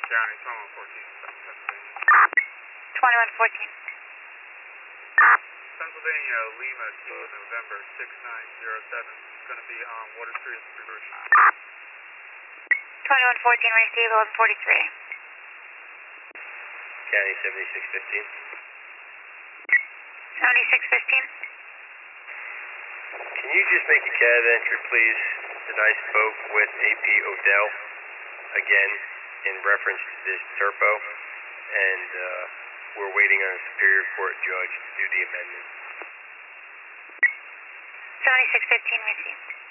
County, 2114, Pennsylvania. 2114. Pennsylvania, Lima, Kilo, November 6907. It's going to be on Water Street reverse. 2114, receive 1143. County 7615. 7615. Can you just make a cab entry, please, that I spoke with AP Odell again in reference to this Turpo, and we're waiting on a Superior Court judge to do the amendment. 7615, receive.